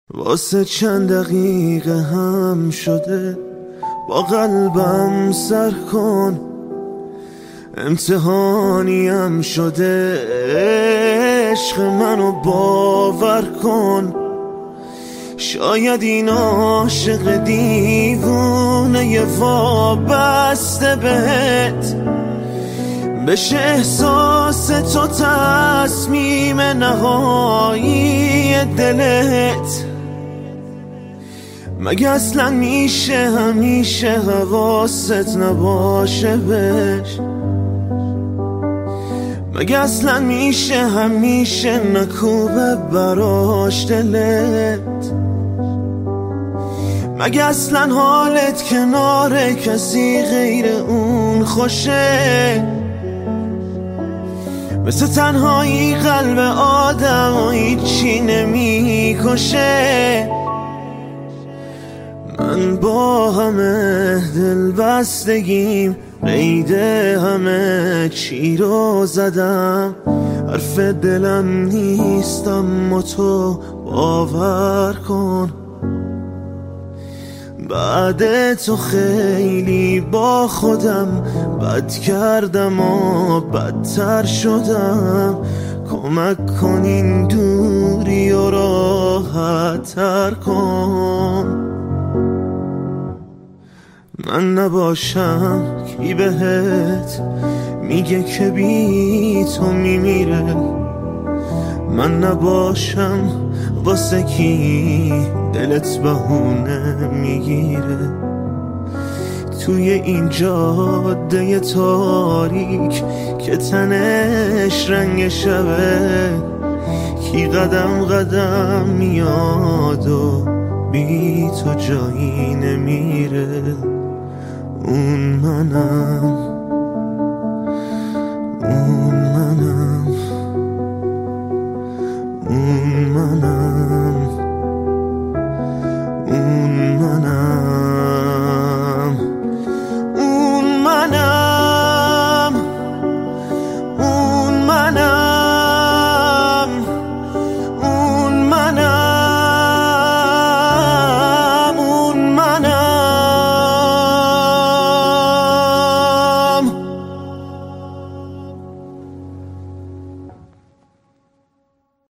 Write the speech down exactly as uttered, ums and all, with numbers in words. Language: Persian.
واسه چند دقیقه هم شده با قلبم سر کن، امتحانیم شده عشق منو باور کن. شاید این عاشق دیوونه وابسته بهت بشه احساس تو تصمیم نهایی دلت. مگه اصلا میشه همیشه حواست نباشه بهش؟ مگه اصلا میشه همیشه نکوبه براش دلت؟ مگه اصلا حالت کنار کسی غیر اون خوشه؟ مثل تنهایی قلب آدم و هیچی نمی کشه. من با همه دل بستگیم قید همه چی رو زدم، حرف دلم نیستم و تو باور کن. بعد تو خیلی با خودم بد کردم و بدتر شدم، کمک کن این دوری و راحت تر کن. من نباشم کی بهت میگه که بی تو میمیره؟ من نباشم واسه کی دلت بهونه میگیره؟ توی این جاده تاریک که تنش رنگ شبه، کی قدم قدم میاد و بی تو جایی نمیره؟ اون منم، اون